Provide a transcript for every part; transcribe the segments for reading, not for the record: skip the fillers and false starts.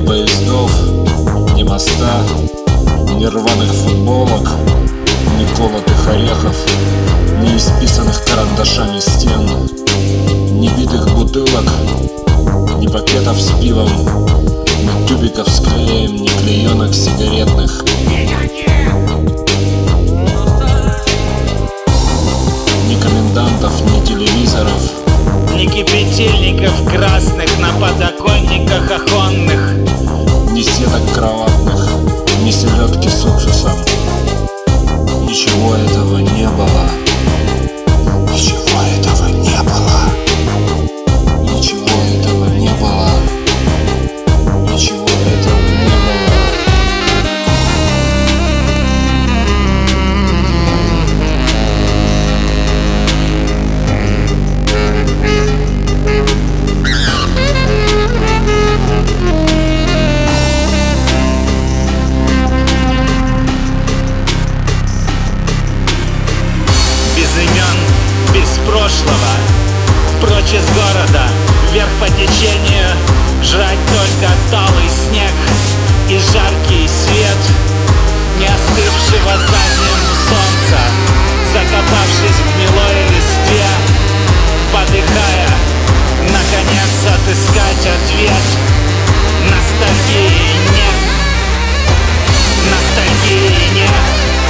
поездов, ни моста, ни рваных футболок, ни колотых орехов, ни исписанных карандашами стен, ни битых бутылок, ни пакетов с пивом, ни тюбиков с клеем, ни клеенок сигаретных. Ни комендантов, ни телевизоров, ни кипятильников красных на подоконниках оконных, ни сеток кроватных, ни селедки с уксусом. Ничего этого не было. Ничего этого не было. Ничего этого не было. Ничего этого не было. Без имен, без прошлого, прочь из города, вверх по течению, жрать только талый снег и жаркий свет не остывшего за зиму солнца, закопавшись в гнилой листве, подыхая, наконец отыскать ответ. Ностальгии нет, ностальгии нет,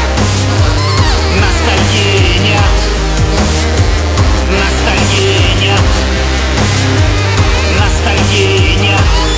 ностальгии нет, ностальгии нет, ностальгии нет.